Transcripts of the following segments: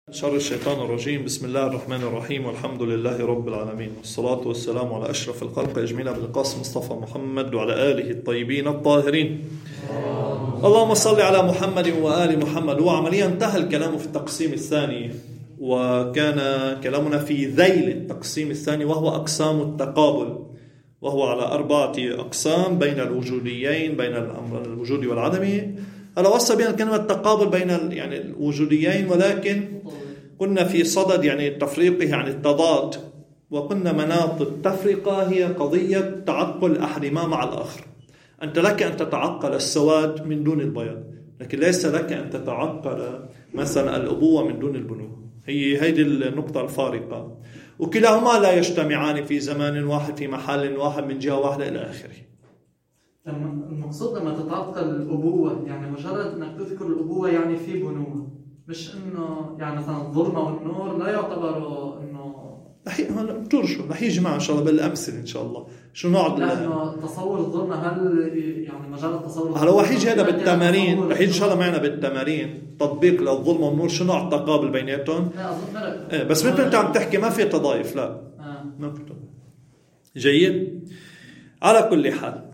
شر الشيطان الرجيم. بسم الله الرحمن الرحيم، والحمد لله رب العالمين، والصلاة والسلام على أشرف الخلق أجمعين أبي القاسم مصطفى محمد وعلى آله الطيبين الطاهرين. اللهم صل على محمد وآل محمد. وعمليا انتهى الكلام في التقسيم الثاني، وكان كلامنا في ذيل التقسيم الثاني وهو أقسام التقابل، وهو على 4 أقسام بين الوجوديين، بين الوجود والعدم. هذا وصل بين كلمة التقابل بين الوجوديين، ولكن قلنا في صدد تفريقه عن التضاد، وقلنا مناط التفرقة هي قضية تعقل أحدهما مع الآخر. أنت لك أن تتعقل السواد من دون البياض، لكن ليس لك أن تتعقل مثلا الأبوة من دون البنوة. هذه النقطة الفارقة، وكلاهما لا يجتمعان في زمان واحد في محل واحد من جهة واحدة إلى آخره. المقصود لما تتعقل الأبوة مجرد أنك تذكر الأبوة في بنوة، مش إنه مثلا الظلمة والنور لا يعتبروا إنه رح يجي معه إن شاء الله بالأمثلة إن شاء الله. شو نوع لأنه تصور الظلمة هل مجرد تصور؟ هلا هو حيجي هذا بالتمارين، رح يجي إن شاء الله معنا بالتمارين تطبيق للظلمة والنور، شو نوع التقابل بيناتهم. بس مثل أنت عم تحكي ما في تضايف، لا ما في تضايف. جيد. على كل حال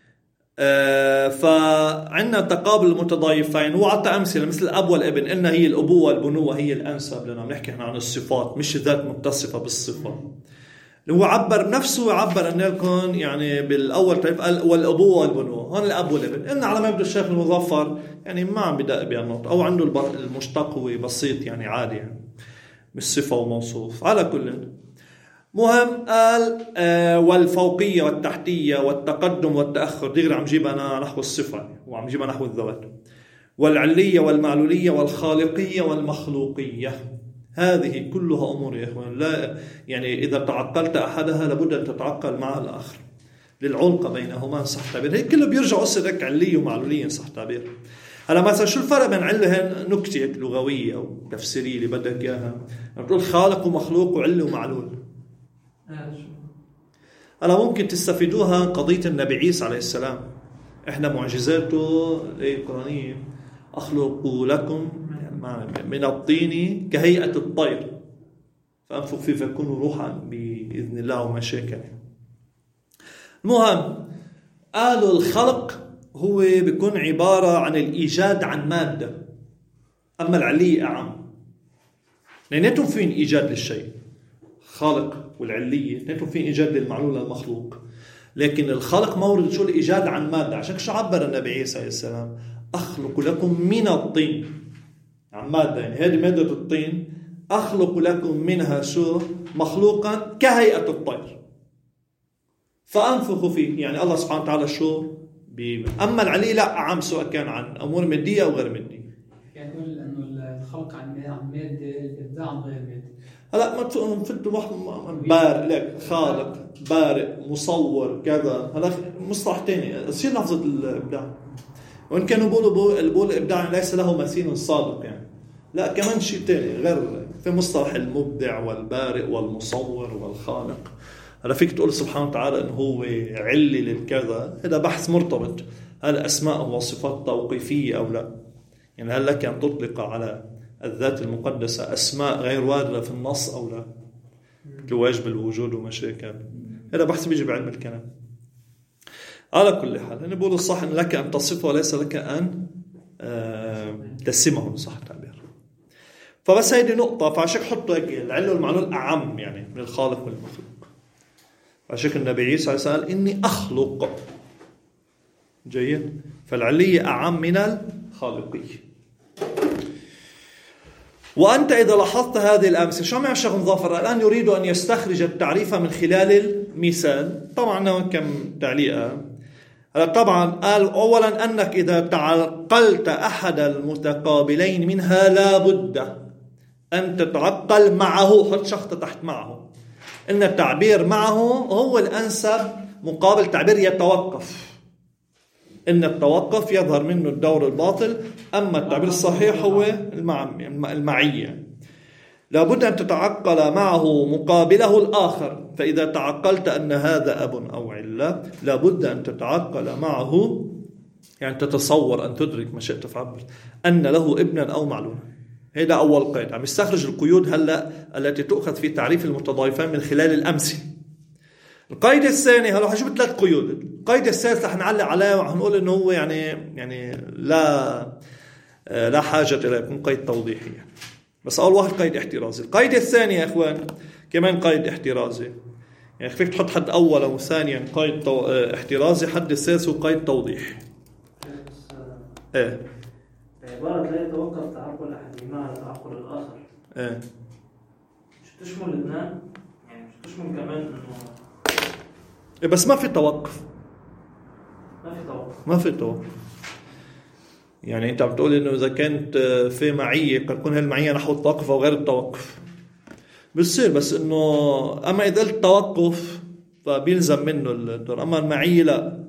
فعندنا تقابل المتضايفين، وعطى أمثلة مثل الأب والابن. قلنا هي الأبوة والبنوة هي الأنسب، لأننا بنحكي عن الصفات مش ذات متصفة بالصفة. هو عبر نفسه، عبر أن يكون بالأول طيب والأبوة والبنوة، هون الأب والابن. قلنا على ما يبدو الشيخ المظفر ما عم بدأ بهالنقطة، أو عنده المشتق هو بسيط عادي، مش صفة وموصوف. على كل مهم قال والفوقية والتحتية والتقدم والتأخر، دغري عم جيب أنا نحو الصفة وعم جيب نحو الذوات، والعلية والمعلولية والخالقية والمخلوقية. هذه كلها أمور يا إخوان لا إذا تعقلت أحدها لابد أن تتعقل مع الآخر للعلقة بينهما، صح تعبير. هيك كله بيرجع قصدك علية ومعلولية، صح تعبير. هلا مثلا شو الفرق بين علة نكتة لغوية أو تفسيرية اللي بدك إياها؟ بتقول خالق ومخلوق وعلة ومعلول. هلا ممكن تستفيدوها قضية النبي عيسى عليه السلام. إحنا معجزاته القرآنية أخلق لكم من الطين كهيئة الطير فأنفخ فيه فيكون روحا بإذن الله وما شاكل. المهم قالوا الخلق هو بيكون عبارة عن الإيجاد عن مادة، أما العلية أعم. لأنهم فين إيجاد للشيء، خالق والعلية نتهم فين إيجاد للمعلول المخلوق، لكن الخلق مورد شو الإيجاد عن مادة. عشان شو عبر النبي عيسى عليه السلام أخلق لكم من الطين عن مادة، هذه مادة الطين أخلق لكم منها شو مخلوقا كهيئة الطير فأنفخ فيه. الله سبحانه وتعالى شو أما العلي لا أعم، سواء كان عن أمور مادية أو غير مادية. يقول أنه الخلق عن مادة، الإبداع عن غير مادة. هلا ما فت واحد بارئ لك، خالق، بارئ، مصور، كذا. هلا مصطلح تاني تصير لفظة الإبداع، وإن كانوا بيقولوا الإبداع ليس له مثيل صادق لا كمان شيء تاني غير في مصطلح المبدع والبارئ والمصور والخالق. هلا فيك تقول سبحانه وتعالى إنه هو علي للكذا، هذا بحث مرتبط. هل أسماء وصفات توقيفية أو لا؟ هل لك أن تطلق على الذات المقدسة أسماء غير واردة في النص أو لا؟ كواجب الوجود ومشاكل، هذا بحث بيجي بعلم الكلام. على كل حال أنا بقول الصح أن لك أن تصفه وليس لك أن تسمه، صح التعبير. فبس هيدي نقطة، فعشان حطوا هيك العلة والمعلول أعم من الخالق والمخلوق. عشان النبي عيسى قال إني أخلق. جيد. فالعلية أعم من الخالقية. وأنت إذا لاحظت هذه الأمثلة، شو عم الشيخ مظفر الآن يريد أن يستخرج التعريف من خلال المثال. طبعا كم تعليقة. طبعا قال أولا أنك إذا تعقلت أحد المتقابلين منها لا بد أن تتعقل معه. حط شخص تحت معه. إن التعبير معه هو الأنسب مقابل تعبير يتوقف. إن التوقف يظهر منه الدور الباطل، أما التعبير الصحيح هو المعية. لابد أن تتعقل معه مقابله الآخر. فإذا تعقلت أن هذا أب أو علة لابد أن تتعقل معه تتصور أن تدرك ما شئت فعبر أن له ابنا أو معلوما. هذا أول قيد. عم يستخرج القيود هلأ التي تؤخذ في تعريف المتضايفين من خلال الأمثلة. القيد الثاني هلا حجيب 3 قيود. القيد الثالث رح نعلق عليه وحنقول إنه هو يعني لا حاجة إلى يكون قيد توضيحي يعني. بس أول واحد قيد احترازي. القيد الثاني يا إخوان كمان قيد احترازي، يعني فيك تحط حد أول أو ثانيا قيد احترازي، حد الثالث قيد توضيحي. إيه عبارة لا يتوقف تعقل أحدهما على تعقل الآخر. إيه مش تشمل الاثنين، يعني مش تشمل كمان إنه إيه، بس ما في توقف. ما في توقف. يعني أنت عم تقول إنه إذا كانت في معية قد تكون هالمعية نحو التوقف أو غير التوقف بتصير، بس إنه أما إذا قلت توقف فبيلزم منه الدور، أما المعية لا.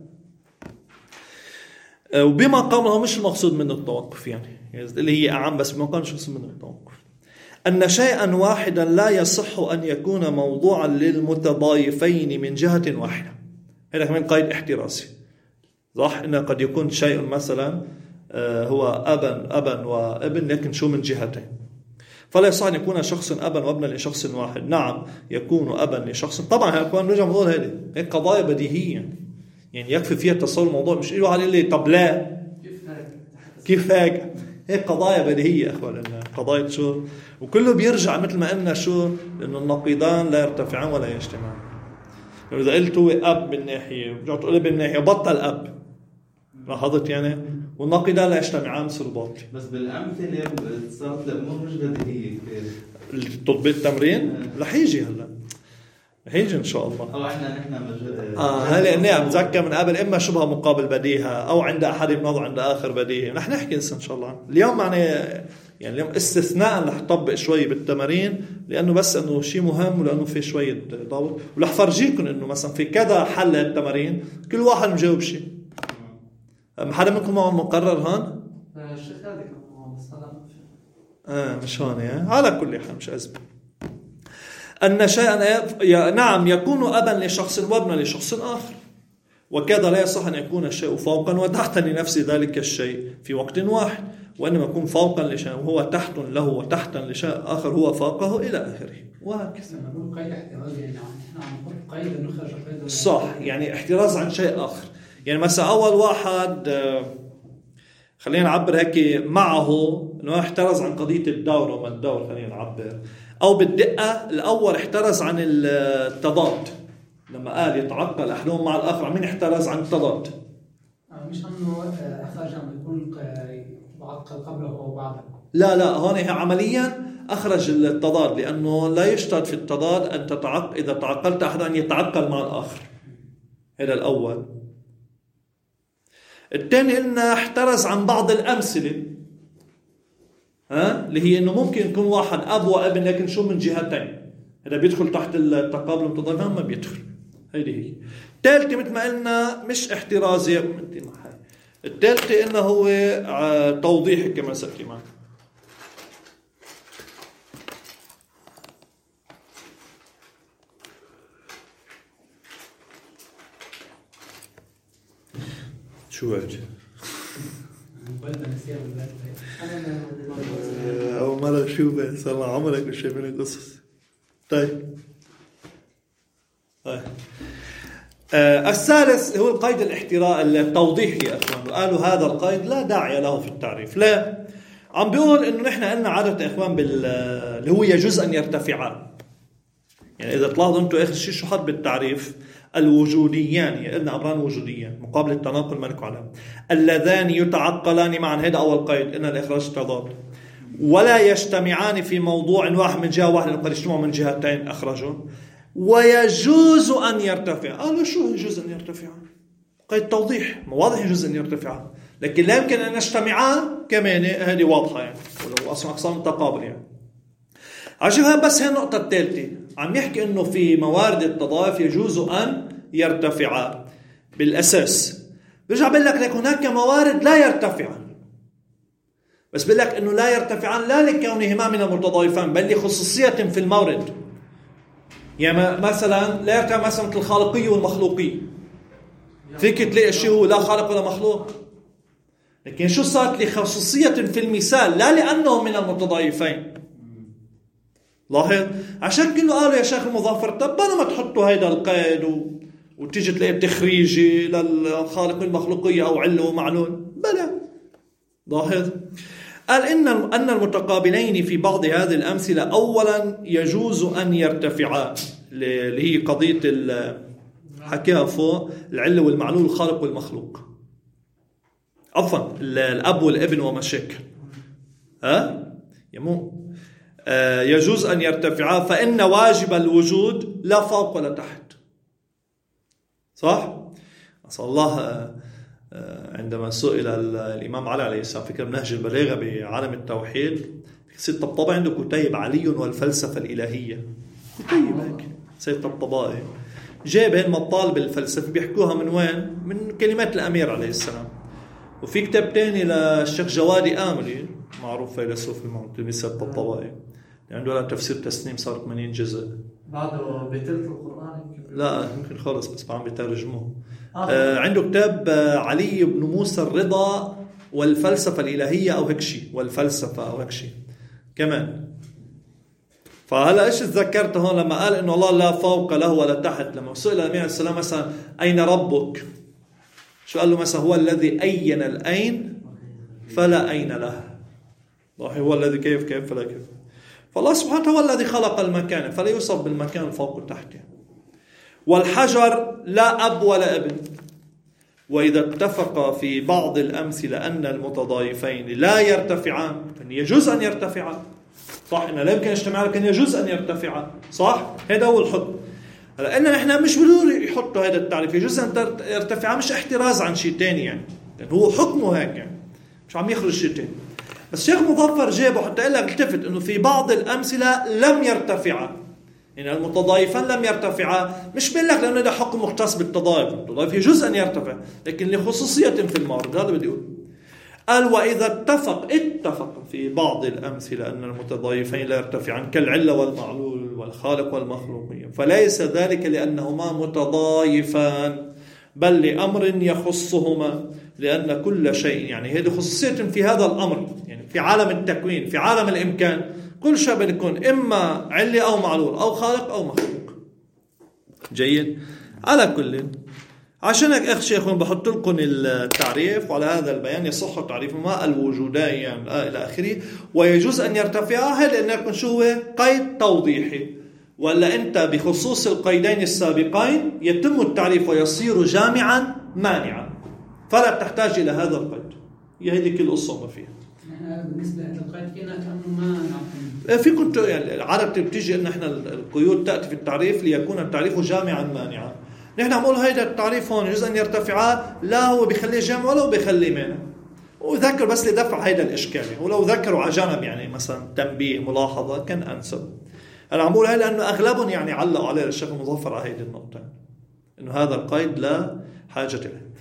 وبما قامه مش المقصود منه التوقف، يعني اللي هي أعم، بس بما قامه مش المقصود منه التوقف. أن شيئا واحدا لا يصح أن يكون موضوعا للمتضايفين من جهة واحدة. هذا كمان قيد احترازي. صح إنه قد يكون شيء مثلا هو أبا وابن، لكن شو من جهتين، فلا يصح أن يكون شخص أبا وابنا لشخص واحد. نعم يكون أبا لشخص، طبعا هيكون نرجع نقول هذه قضايا بديهية يعني يكفي فيها تصور الموضوع، مش إيه واحد يقول لي طب لا كيف هيك. هيك قضايا بديهية أخوان، قضايا شو، وكله بيرجع مثل ما قلنا شو، لأنه النقيضان لا يرتفعان ولا يجتمعان. إذا قلت هو أب من ناحية ورجعت تقول من ناحية بطل أب، لاحظت يعني، والنقيضان لا يجتمعان بصير باطل. بس بالأمثلة صارت الأمور مش بديهية كثير. تطبيق التمرين رح يجي هلا، رح يجي إن شاء الله. أو نحن هلا إني عم بتذكر من قبل، إما شبه مقابل بديهة أو عند أحد بنظر عند آخر بديهة. رح نحكي إن شاء الله اليوم يعني اليوم استثناء رح طبق شوي بالتمارين، لأنه بس إنه شيء مهم، ولأنه في شوية ضبط، ورح فرجيكم إنه مثلا في كذا حل التمارين كل واحد مجاوب شيء. حدا منكم معه مقرر هون؟ الشيخ هذا كمان بس أنا مش هون يعني. على كل حال مش أزمة. أن شيئا نعم يكون أبا لشخص وابنا لشخص آخر، وكذا لا يصح أن يكون الشيء فوقا وتحتا لنفس ذلك الشيء في وقت واحد، وإنما يكون فوقا لشيء وهو تحت له وتحتا لشيء آخر هو فوقه إلى آخره، وهكذا. نقول قيد احترازي، يعني إحنا عم نحط قيد نخرج قيد. صح، يعني احتراز عن شيء آخر. يعني مثلا أول واحد خلينا نعبر هيك معه إنه احترز عن قضية الدور وما الدور، خلينا نعبر، أو بالدقة الأول احترز عن التضاد، لما قال يتعقل أحدهم مع الآخر، عمين احترز عن التضاد، مش أنه أخرج عم يكون معقل قبله أو بعده. لا هون عمليا أخرج التضاد، لأنه لا يشترط في التضاد أن إذا تعقلت أحد أن يتعقل مع الآخر. هذا الأول. الثاني إنه احترز عن بعض الأمثلة، اللي هي إنه ممكن يكون واحد أب وابن لكن شو من جهتين، هذا بيدخل تحت التقابل المتضايفين ما بيدخل. هيدي هي. الثالثة مثل ما قلنا مش احترازي، الثالثة إنه هو توضيحي كما سأتي معك. شو هيك؟ أول مرة أشوفه، صار لي عمرك مش شايفين قصص. طيب. الثالث هو القيد التوضيحي يا أخوان، وقالوا هذا القيد لا داعي له في التعريف. لا، عم بيقول إنه نحن قلنا عادة يا أخوان اللي هو يجوز أن يرتفعان. يعني إذا تلاحظوا أنتوا آخر شيء شو حط بالتعريف، الوجوديان، يعني قلنا أمران وجوديان مقابل التناقل ما نحكي عليهم، اللذان يتعقلان معا، هذا أول قيد، إن الإخراج تضاد، ولا يجتمعان في موضوع واحد من جهة واحدة، قد يجتمعوا من جهتين أخرجوا، ويجوز أن يرتفع. قالوا شو يجوز أن يرتفع؟ قيد توضيح، واضح يجوز أن يرتفع، لكن لا يمكن أن يجتمعان كمان، هذه واضحة يعني، ولو أصلا أقسام التقابل يعني. عجبها. بس هي النقطة الثالثة عم يحكي إنه في موارد التضايف يجوز أن يرتفعان بالأساس. برجع بقول لك هناك موارد لا يرتفعان، بس بقول لك إنه لا يرتفعان لا لكونهما من المتضايفان، بل لخصوصية في المورد. يعني مثلا لا يرتفع مثلا مثل الخالقية والمخلوقية، فيك تلاقي شيء هو لا خالق ولا مخلوق، لكن شو صارت لخصوصية في المثال لا لأنه من المتضايفين. لاحظ عشان كانوا قالوا يا شيخ المظفر طب ما تحطوا هيدا القيد وتيجي تلاقي بتخريجي للخالق والمخلوقية أو علة ومعلول بلا. لاحظ قال أن المتقابلين في بعض هذه الأمثلة أولا يجوز أن يرتفعا اللي هي قضية حكيها فوق العلة والمعلول الخالق والمخلوق عفوا الأب والابن ومشاكل يمو يجوز أن يرتفعا فإن واجب الوجود لا فوق ولا تحت. صح؟ أصل الله عندما سئل الإمام علي عليه السلام فكرة منهج البلاغة بعالم التوحيد سيد طبطبائي عنده كتيب علي والفلسفة الإلهية كتيب هيك سيد طبطبائي جايب هين مطالب الفلسفة بيحكوها من وين؟ من كلمات الأمير عليه السلام. وفي كتاب تاني للشيخ جوادي آملي معروف فيلسوف المعتمد سيد طبطبائي عنده له تفسير تسنيم صار 80 جزء بعده بيتلت القرآن يمكن لا يمكن خالص بس عم بيترجموه. عنده كتاب علي بن موسى الرضا والفلسفة الإلهية أو هيك شيء والفلسفة أو هيك شيء كمان. فهلا إيش تذكرت هون لما قال إنه الله لا فوق له ولا تحت. لما سئل النبي عليه السلام مثلا أين ربك شو قال له مثلا هو الذي أين الأين فلا أين له. هو الذي كيف فلا كيف. فالله سبحانه هو الذي خلق المكان فلا يوصف بالمكان فوق وتحت. والحجر لا أب ولا ابن. وإذا اتفق في بعض الأمثلة أن المتضايفين لا يرتفعان فإن يجوز أن يرتفعان. صح إنه لا يمكن اجتماع لكن يجوز أن يرتفعان. صح هذا هو الحكم. لأن إحنا مش بدور يحطوا هذا التعريف يجوز أن يرتفعان مش احتراز عن شيء تاني يعني لأن هو حكمه هيك يعني مش عم يخرج شيء تاني. بس شيخ مظفر جابه حتى قال لك التفت إنه في بعض الأمثلة لم يرتفعا يعني المتضايفان لم يرتفعا مش بقول لك لأنه ده حكم مختص بالتضايف. التضايف يجوز أن يرتفع لكن لخصوصية في المعرض. هذا بدي أقول قال وإذا اتفق في بعض الأمثلة أن المتضايفين لا يرتفعان كالعلة والمعلول والخالق والمخلوقية فليس ذلك لأنهما متضايفان بل لأمر يخصهما لأن كل شيء يعني هذه خصوصية في هذا الأمر يعني في عالم التكوين في عالم الإمكان كل شيء بيكون إما علة أو معلول أو خالق أو مخلوق. جيد. على كل عشان هيك أخ شيخ بحط لكم التعريف وعلى هذا البيان يصح تعريفهما الوجودان يعني إلى آخره. ويجوز أن يرتفعا هل لأن شو هو قيد توضيحي ولا أنت بخصوص القيدين السابقين يتم التعريف ويصير جامعا مانعا فلا تحتاج إلى هذا القيد. هي هذه كل القصة ما فيها. بالنسبة للقيد كأنه ما نعطي في كنت يعني العادة بتيجي إن إحنا القيود تأتي في التعريف ليكون التعريف جامعا مانعا. نحن عم نقول هيدا التعريف هون يجوز أن يرتفعا لا هو بيخليه جامع ولا هو بيخليه مانع. وذكر بس لدفع هيدا الإشكال ولو ذكروا على جانب يعني مثلا تنبيه ملاحظة كان أنسب. أنا عم بقول هاي لأنه أغلبهم يعني علقوا عليه الشيخ المظفر على هيدي النقطة إنه هذا القيد لا حاجة إليه.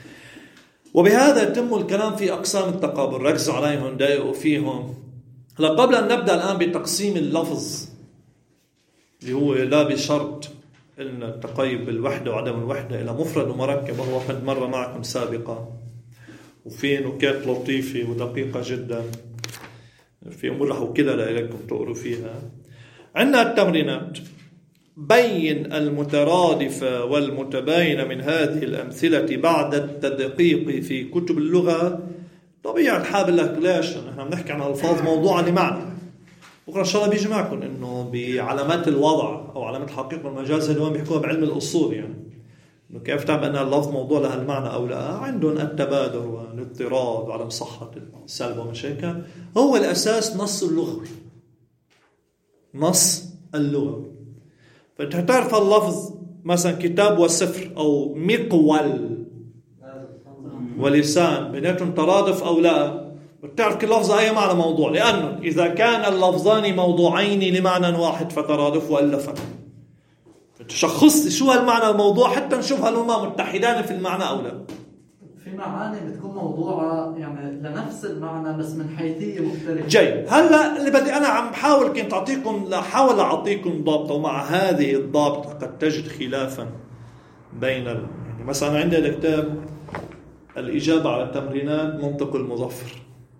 وبهذا يتم الكلام في أقسام التقابل ركزوا عليهم دقيقوا فيهم. قبل أن نبدأ الآن بتقسيم اللفظ اللي هو لا بشرط أن التقيب بالوحدة وعدم الوحدة إلى مفرد ومركب وهو قد مر معكم سابقا وفي نكات لطيفة ودقيقة جدا في أمور رح وكذا لكم تقروا فيها. عندنا التمرينات بين المترادف والمتباين من هذه الأمثلة بعد التدقيق في كتب اللغة. طبيعي الحال لك ليش نحن بنحكي عن ألفاظ موضوعة لمعنى بكرة إن شاء الله بيجي معكم إنه بعلامات الوضع أو علامات الحقيقة والمجاز اللي هم بيحكوها بعلم الأصول يعني إنه كيف تعرف أن اللفظ موضوع لها المعنى أو لا. عندهم التبادر والاضطراد وعدم صحة السلب ومشاكل هو الأساس نص اللغوي نص اللغوي. فأنت تعرف اللفظ مثلا كتاب وسفر أو مقول ولسان بيناتهم ترادف أو لا بتعرف كل لفظ أي معنى موضوع لأنه إذا كان اللفظان موضوعين لمعنى واحد فترادف وإلا فلا تشخص شو هالمعنى الموضوع حتى نشوف هل هما متحدان في المعنى أو لا. في معاني بتكون موضوعة يعني لنفس المعنى بس من حيثية مختلفة. جيد. هلا اللي بدي أنا عم بحاول كنت أحاول أعطيكم ضابط ومع هذه الضابط قد تجد خلافا بين يعني مثلا عندي الكتاب الإجابة على التمرينات منطق المظفر.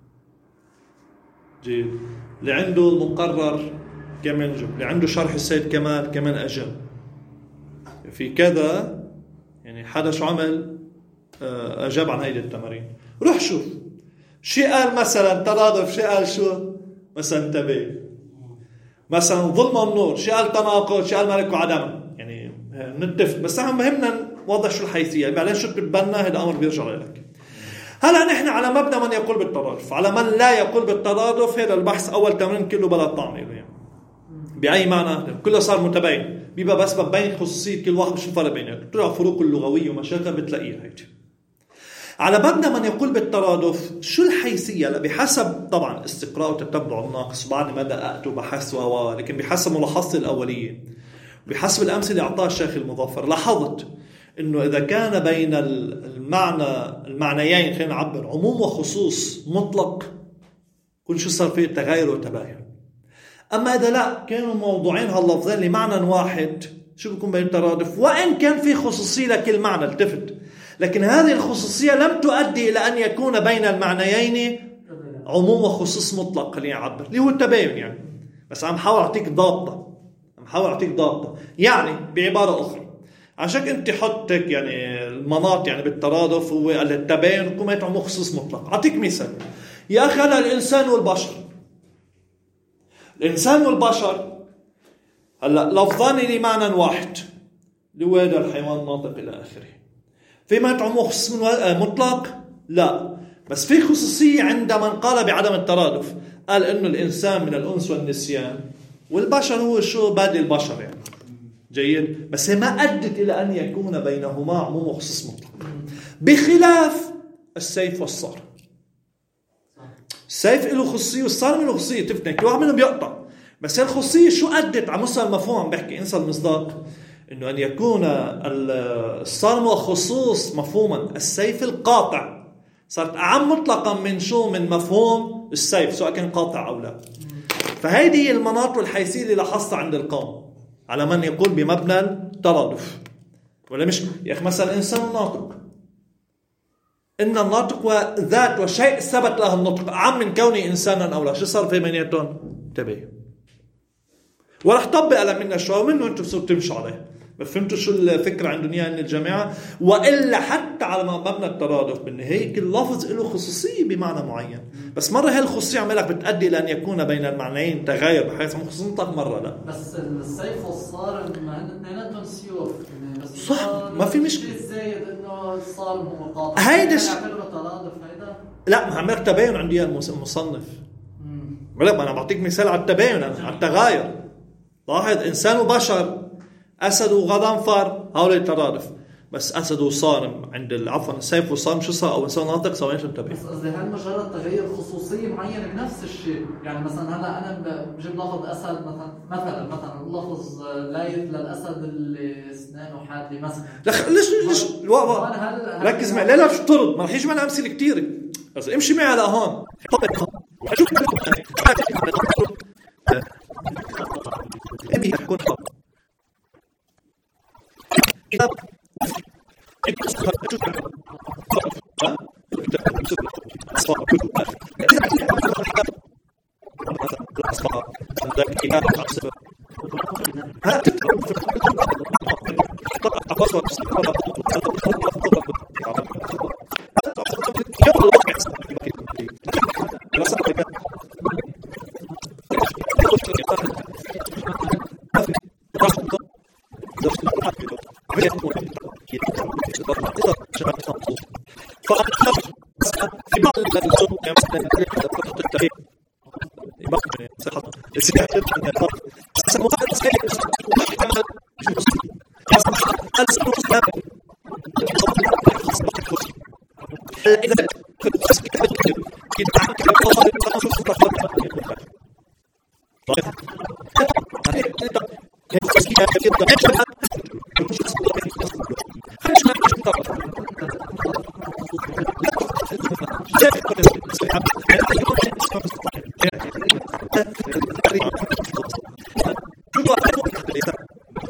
جيد. اللي عنده المقرر كمان جو، اللي عنده شرح السيد كمال كمان أجاب. في كذا يعني حدا شو عمل أجاب عن هيدي التمارين. روح شوف شي قال مثلا ترادف، شي قال شو مثلا تباين، مثلا ظلم والنور، شي قال تناقض، شي قال ملك وعدم. يعني نتفق، بس نحن مهمنا نوضح شو الحيثية، بعدين شو تتبنى هذا أمر بيرجع لك. هلا نحن على مبدأ من يقول بالترادف، على من لا يقول بالترادف. هذا البحث أول تمرين كله بلا طعم يعني. بأي معنى؟ كله صار متباين، بيبقى بس ببين خصوصية كل واحد، شو الفرق بينهم، طلع فروق اللغوية ومشاكل بتلاقيها هيك. على مبدأ من يقول بالترادف، شو الحيثية؟ بحسب طبعا استقراء وتتبع الناقص، بعد ما دققت وبحثت لكن بحسب ملاحظتي الأولية، بحسب الأمثلة اللي أعطاها الشيخ المظفر، لاحظت إنه إذا كان بين المعنيين خلينا نعبر عموم وخصوص مطلق، كل شو صار فيه تغير وتباين. أما إذا لا كانوا موضوعين هاللفظين لمعنى واحد، شو بيكون بين الترادف؟ وإن كان في خصوصية لكل معنى، التفت، لكن هذه الخصوصية لم تؤدي إلى أن يكون بين المعنيين عموم وخصوص مطلق، خلينا نعبر اللي هو التباين يعني. بس عم حاول أعطيك ضابطة، يعني بعبارة أخرى عشان أنت حطك يعني المناط يعني بالترادف هو التباين وكما عموم خصوص مطلق. أعطيك مثال يا أخي، أنا الإنسان والبشر هلا لفظان لمعنى واحد اللي هو هذا الحيوان ناطق إلى آخره. في ما عموم خصوص مطلق؟ لا، بس في خصوصية عند من قال بعدم الترادف، قال إنه الإنسان من الأنس والنسيان، والبشر هو شو بادئ البشر يعني. جيد، بس هي ما أدت إلى أن يكون بينهما عموم وخصوص مطلق، بخلاف السيف والصار. السيف له خصوصية والصار له خصوصية، تفتن كل واحد منهم بيقطع، بس الخصوصية شو أدت على مستوى المفهوم؟ عم بحكي انسى المصداق، إنه أن يكون الصار وخصوص مفهوما، السيف القاطع صارت أعم مطلقا من شو؟ من مفهوم السيف سواء كان قاطع أو لا. فهذه المناط والحيثية اللي لاحظتها عند القوم على من يقول بمبنى الترادف. ولا مش يا أخي مثلا إنسان ناطق، إن الناطق وذات وشيء ثبت له النطق أعم من كونه إنسانا أو لا. شو صار في بيناتهم؟ تبين. ورح طبق على منا شو منه أنتم بصيروا تمشوا عليه. فهمتوا شو الفكرة عندهم إياها الجماعة؟ وإلا حتى على مبنى الترادف بالنهاية كل لفظ له خصوصية بمعنى معين، بس مرة هالخصوصية عملك بتأدي لأن يكون بين المعنيين تغير بحيث خصوص مطلق، مرة لا. بس السيف والصارم اثنيناتهم سيوف يعني، بس صح، ما في مشكلة. زايد إنه الصارم هو قاطع، هيدا يعملوا ترادف هيدا. لا، ما عملك تباين عندي المصنف. ولا أنا بعطيك مثال على التباين، على التغاير. لاحظ إنسان وبشر، أسد وغضنفر، هؤلاء الترادف، بس أسد وصارم عند عفوا السيف وصارم شو صار؟ أو إنسان ناطق صار ايش انتبه. بس قصدي هل مجرد تغير خصوصية معينة بنفس الشيء؟ يعني مثلا هلا أنا بجيب لفظ أسد مثلا اللفظ لايق للأسد اللي أسنانه حادة مثلا. ليش ركز معي، لا تطرد، ما رح يجي معنا أمثلة كتيرة، بس امشي معي على هون. أبي أكون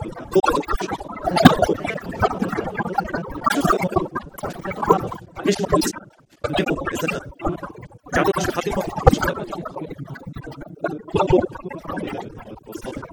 مش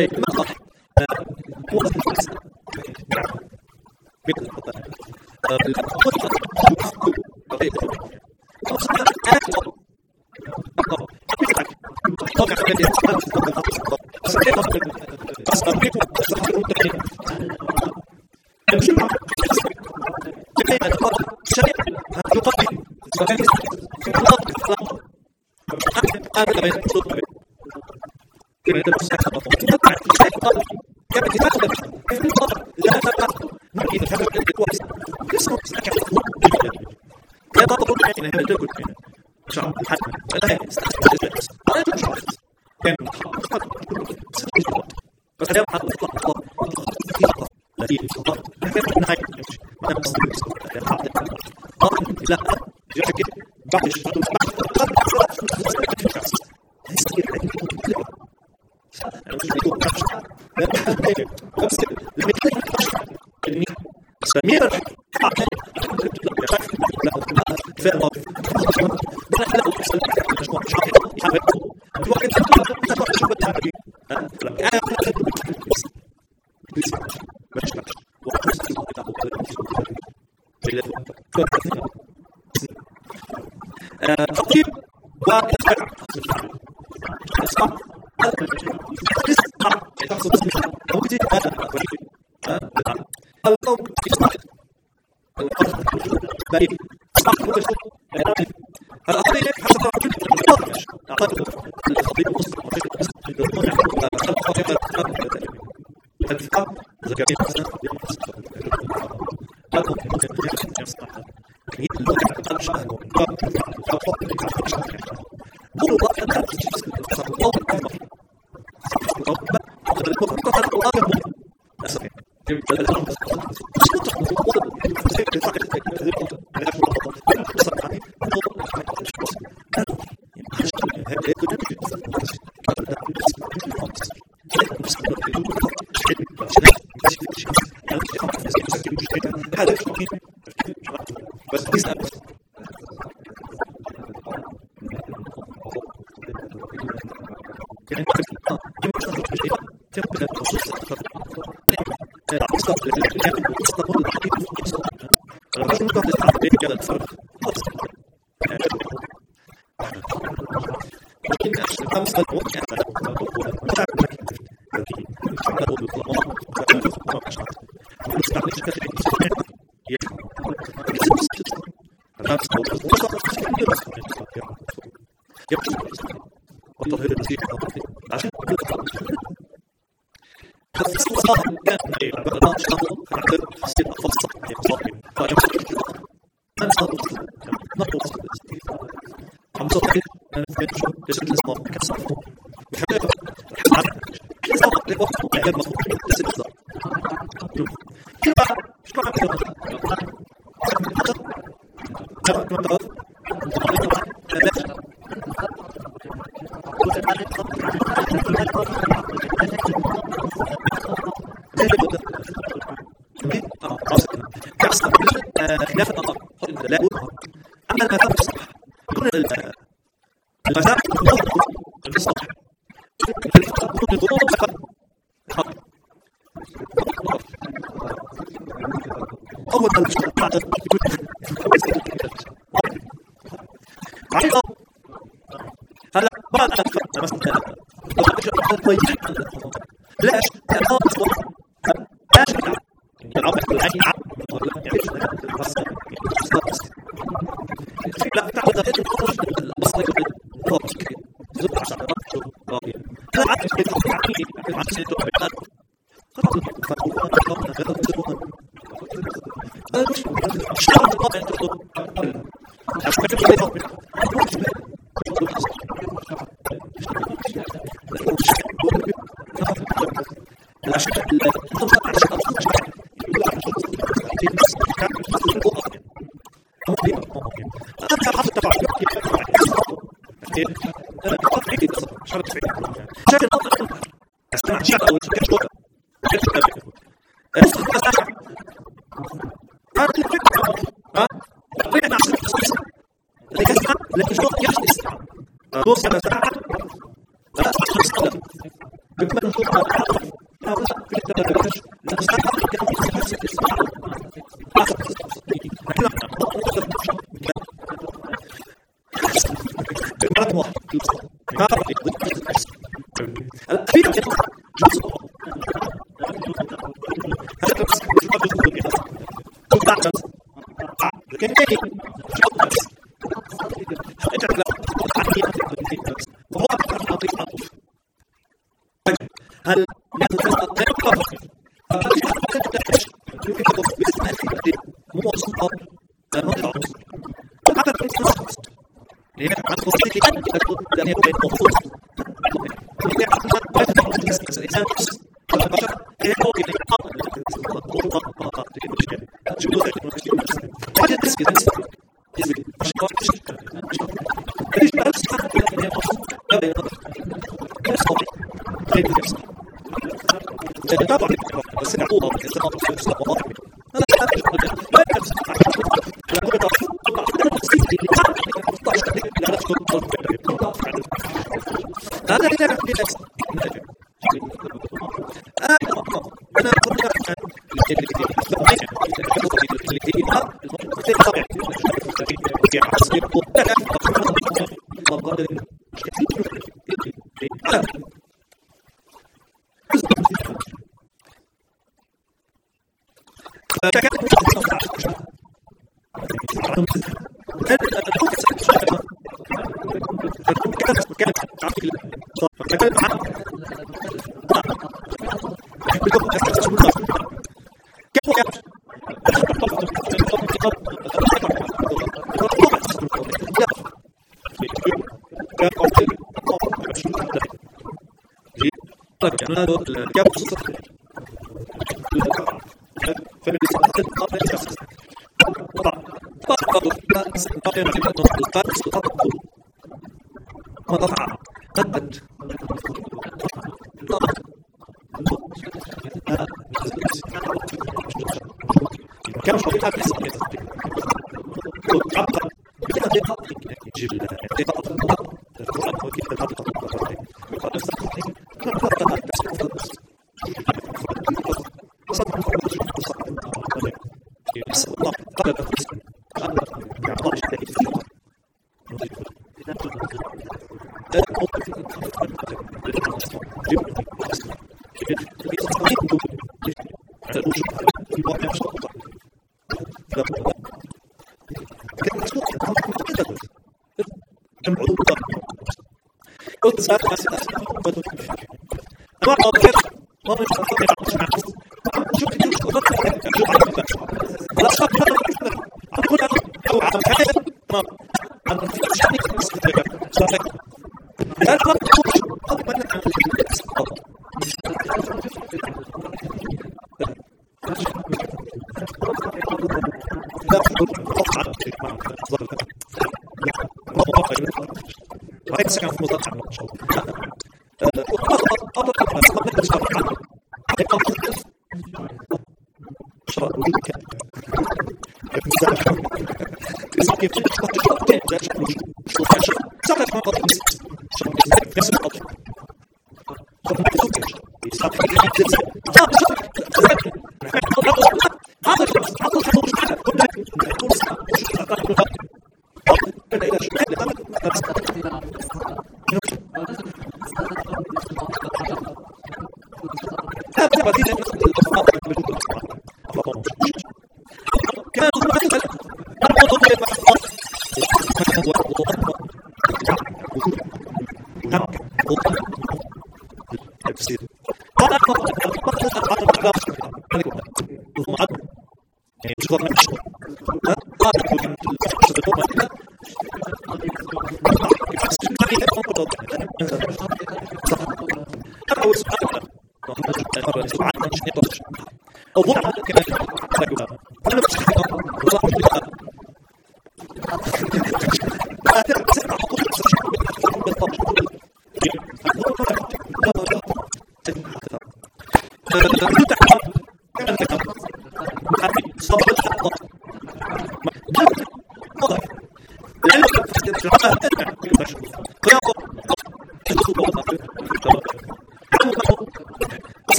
توصل ساعة لا تستخدم بكل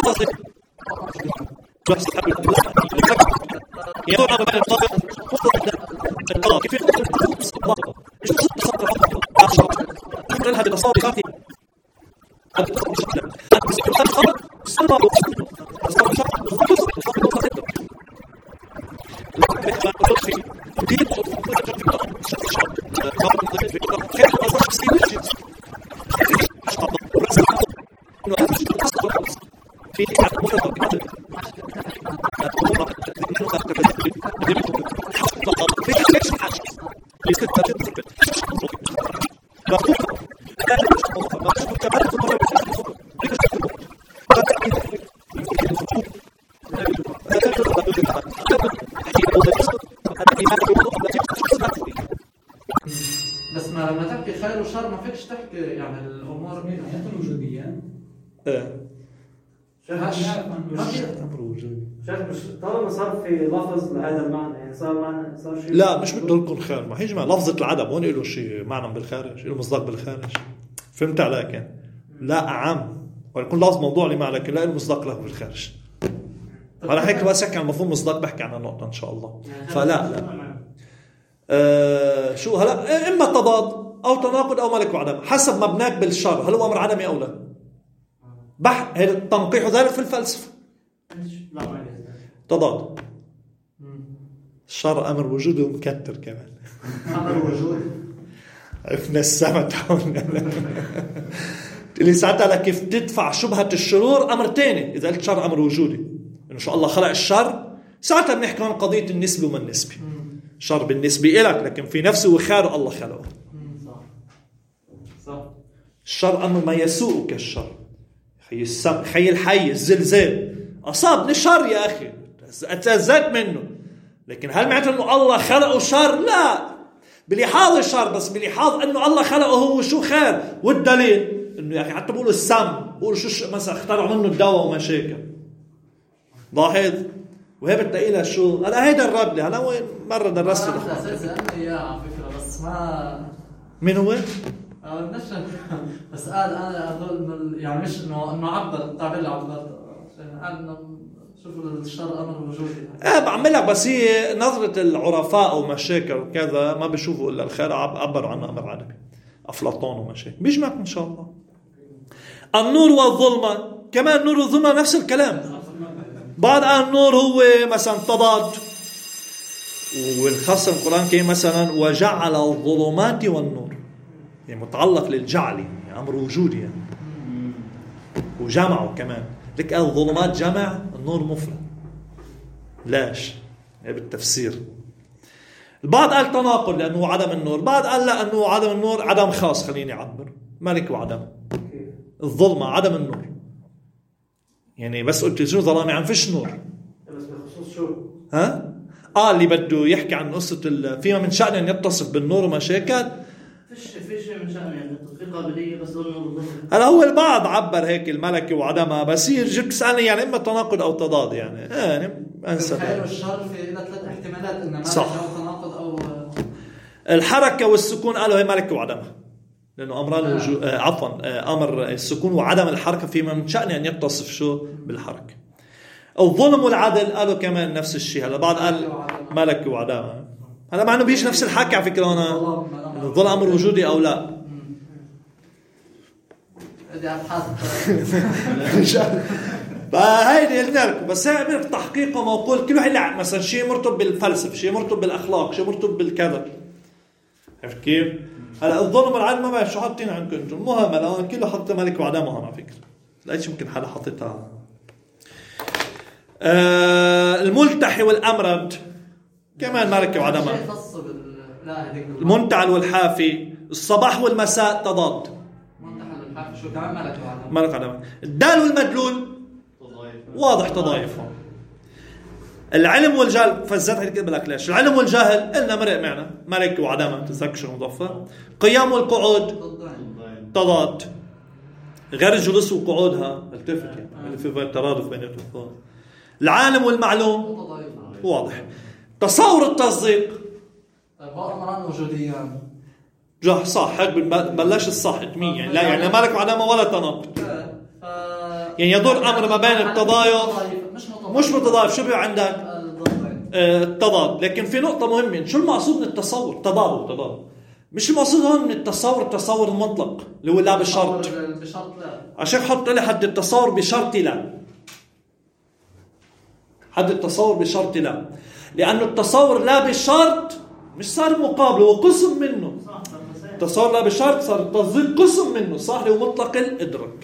بس ما لما تحكي خير وشر ما فيكش تحكي يعني الامور الحياة الوجودية شايف مش طالما صار في لفظ لهذا المعنى يعني صار شيء لا مش بده يكون خير ما هيجي مع لفظة العدم وين له شيء معنى بالخارج له مصداق بالخارج فهمت عليك يعني لا أعم ويكون لفظ موضوع لي معنى لكن لا له مصداق له بالخارج أنا هيك بس أحكي عن مفهوم مصداق بحكي عن النقطة إن شاء الله فلا شو هلا إما تضاد أو تناقض أو ملك وعدم حسب مبناك بالشر هل هو أمر عدمي أو لا تنقيح ذلك في الفلسفة تضاد الشر أمر وجوده مكتر كمان امر وجودي عرفنا السمت اللي ساعتها لك كيف تدفع شبهة الشرور أمر تاني إذا قلت شر أمر وجودي إن شاء الله خلق الشر ساعتها بنحكي عن قضية النسبة وما النسبة شر بالنسبة إلك لكن في نفسه وخاره الله خلقه صح الشر أمر ما يسوءك الشر خي الحي الزلزال أصابني شر يا أخي أتأذيت منه لكن هل معناته أنه الله خلقه شر؟ لا بلحاظ الشر بس بلحاظ أنه الله خلقه هو شو خير والدليل أنه يا أخي حتى بقولوا السم بقولوا شو مثلا اخترعوا منه الدواء ومشاكل لاحظ وهي بتلاقي شو أنا هيدا الرد لي أنا وين مرة درست إياه على فكرة بس ما مين هو؟ بس قال أنا أقول يعني مش إنه عبر التعبير اللي عبرته قال إنه شوف الشر أمر وجودي بعملها بس هي نظرة العرفاء ومشاكل وكذا ما بيشوفوا إلا الخير عبروا عنه أمر عدمي أفلاطون ومشاكل بيجمعك إن شاء الله النور والظلمة كمان النور والظلمة نفس الكلام بعد النور هو مثلا تضاد والخاصة القرآن كي مثلا وجعل الظلمات والنور يعني متعلق للجعل يعني أمر وجودي يعني. وجمعه كمان لك الظلمات جمع النور مفرد لاش يعني بالتفسير البعض قال تناقض لأنه عدم النور بعض قال لا أنه عدم النور عدم خاص خليني أعبر ملك وعدم الظلمة عدم النور يعني بس قلت شنو ظلامي عن فيش نور بس بخصوص شو ها اللي بده يحكي عن قصة فيما من شأن أن يتصف بالنور ومشاكل فيش من شأن يعني في قابلية بس دون نور هلا هو البعض عبر هيك الملكي وعدمها بس هي جبت تسألني يعني إما تناقض أو تضاد يعني أنسى الخير والشر في إلى 3 احتمالات إن ملك صح. أو تناقض أو الحركة والسكون قالوا هي ملك وعدمها لأنه أمران أمر السكون وعدم الحركة فيما من شأن أن يتصف شو بالحركة الظلم والعدل قالوا كمان نفس الشيء هلا بعض قال ملك وعدمها هلا مع انه بيجي نفس الحكي على فكره هنا الظلم امر وجودي او لا بدي ابحث فهيدي قلنا لكم بس هي عملت تحقيق وموقول كل واحد مثلا شيء مرتبط بالفلسفه شيء مرتبط بالاخلاق شيء مرتبط بالكذا عرفت كيف هلا الظلم والعدل ما بعرف شو حاطين عندكم انتم المهم انا كله حط ملك وعدمها على فكره لقيت ممكن حدا حاططها الملتحي والامرد كمان ملك وعدمها المنتعل والحافي الصباح والمساء تضاد منتعل والحافي شو كمان ملك وعدمها ملك وعدمها الدال والمدلول واضح تضايفهم العلم والجهل فزت هيك بالك ليش العلم والجهل قلنا مرق معنا ملك وعدمها تذكر شو مضفه قيام والقعود تضاد غير الجلوس وقعودها التفت يعني في ترادف بيناتهم العالم والمعلوم واضح تصور التصديق هو أمران وجوديان صح هيك بلش الصح 100 يعني لا يعني مالك وعدمه ولا تناقض يعني يدور الأمر ما بين التضايف مش متضايف. شو عندك التضاد. لكن في نقطة مهمة، شو المقصود من التصور؟ تضاد. مش المقصود هون من التصور المطلق اللي هو لا بشرط. عشان حط لي حد التصور بشرط لا. حد التصور بشرط لا، لأنه التصور لا بشرط مش صار مقابل، هو قسم منه. التصور لا بشرط صار التصديق قسم منه، صح؟ هو مطلق الإدراك.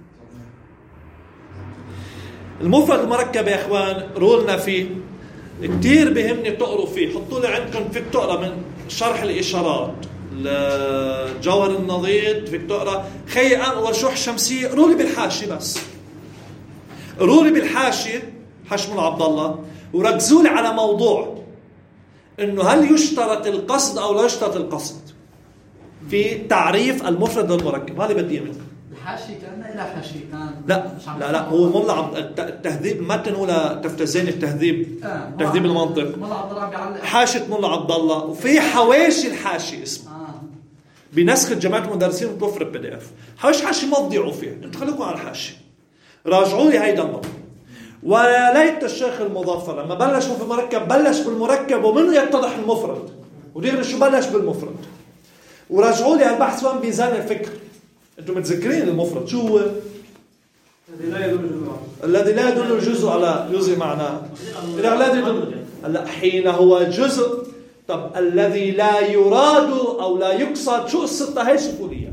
المفرد المركب يا إخوان رولنا فيه كتير بهمني تقروا فيه. حطوا لي عندكم فيك تقرأ من شرح الإشارات لجوهر النضيد، فيك تقرأ خيئان وشح شمسية. رولي بالحاشي بس، رولي بالحاشي حشم عبد الله، وركزوا لي على موضوع إنه هل يشترط القصد أو لا يشترط القصد في تعريف المفرد والمركب. هذا بدي منه. الحاشي كان إلى حاشيتان. لا هو مولى التهذيب المتن ولا تفتزين التهذيب تهذيب المنطق. حاشية مولى عبد الله، وفي حواشي الحاشي اسمه بنسخة جماعة المدرسين وتوفر PDF. حاشي ما تضيعوا فيها، انتوا خليكم على الحاشي، راجعوا لي هيدا النظر. ويا ليت الشيخ المظفر لما بلش في المركب بلش بالمركب ومنه يتضح المفرد، ودير شو بلش بالمفرد. وراجعوا لي هالبحث وين ميزان الفكر. انتم متذكرين المفرد شو هو؟ الذي لا يدل الجزء على جزء معناه. هلا حين هو جزء. طب الذي لا يراد او لا يقصد شو قصتها؟ هي شوفوا لي